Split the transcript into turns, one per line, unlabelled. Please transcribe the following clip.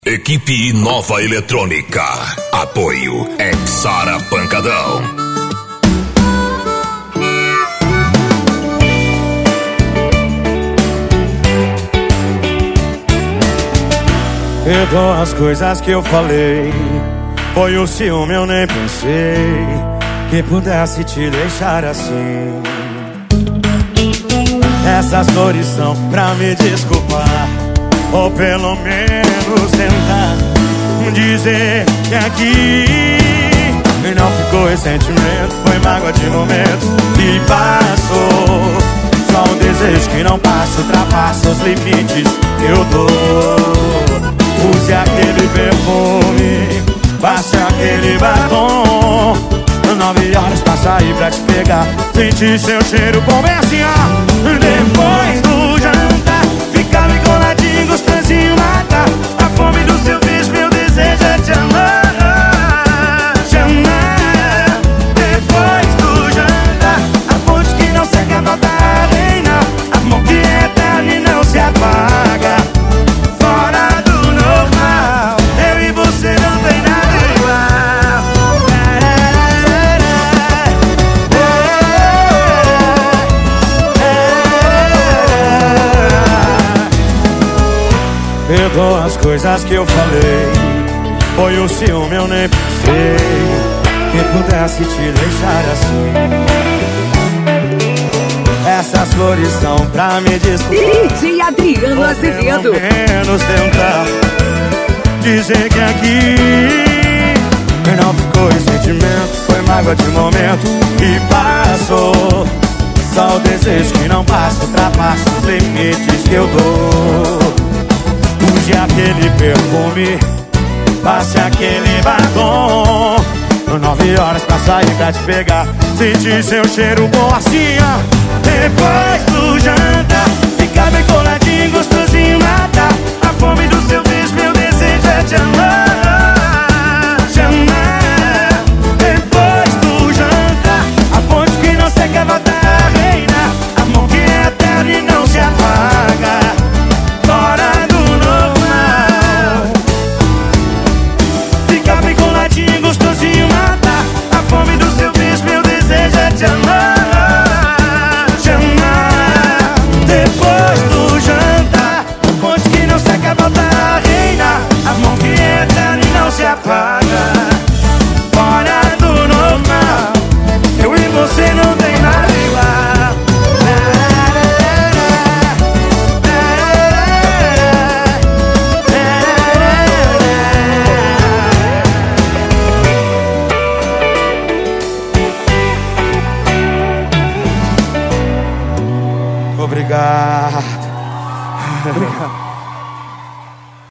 Equipe Nova Eletrônica. Apoio Exara Pancadão.
Perdoa as coisas que eu falei. Foi o ciúme, eu nem pensei que pudesse te deixar assim. Essas dores são pra me desculpar, ou pelo menos tentar dizer que aqui não ficou ressentimento, foi mágoa de momento e passou. Só um desejo que não passa, ultrapassa os limites que eu dou. Use aquele perfume, passe aquele batom. 9 horas pra sair pra te pegar, sentir seu cheiro bom, bem assim, ó. Depois do jantar, ficar me coladinho, gostosinho, matar a fome do seu beijo, meu desejo é te amar, te amar. Depois do jantar, a fonte que não seca volta a reinar, amor que é eterno e não se apaga. Fora do normal, eu e você não tem nada igual. Perdoa as coisas que eu falei. Foi o ciúme, eu nem pensei que pudesse te deixar assim. Essas flores são pra me desculpar,
DJ Adriano Azevedo.
pelo menos tentar dizer que aqui não ficou ressentimento, foi mágoa de momento e passou. Só o desejo que não passa, ultrapassa os limites que eu dou. Use aquele perfume, passe aquele batom. 9 horas pra sair pra te pegar, sentir seu cheiro bom assim, ó. Depois do jantar, ficar bem coladinho, gostosinho, matar a fome do seu beijo, meu desejo é te amar, te amar. Depois do jantar, a fonte que não seca volta a reinar, amor que é eterno e não se apaga. Fora gostosinho, matar a fome do seu beijo, meu desejo é te amar, te amar. Depois do jantar, a fonte que não seca volta a reinar, amor que é eterno e não se apaga. Fora do normal, eu e você não tem nada igual. Obrigado.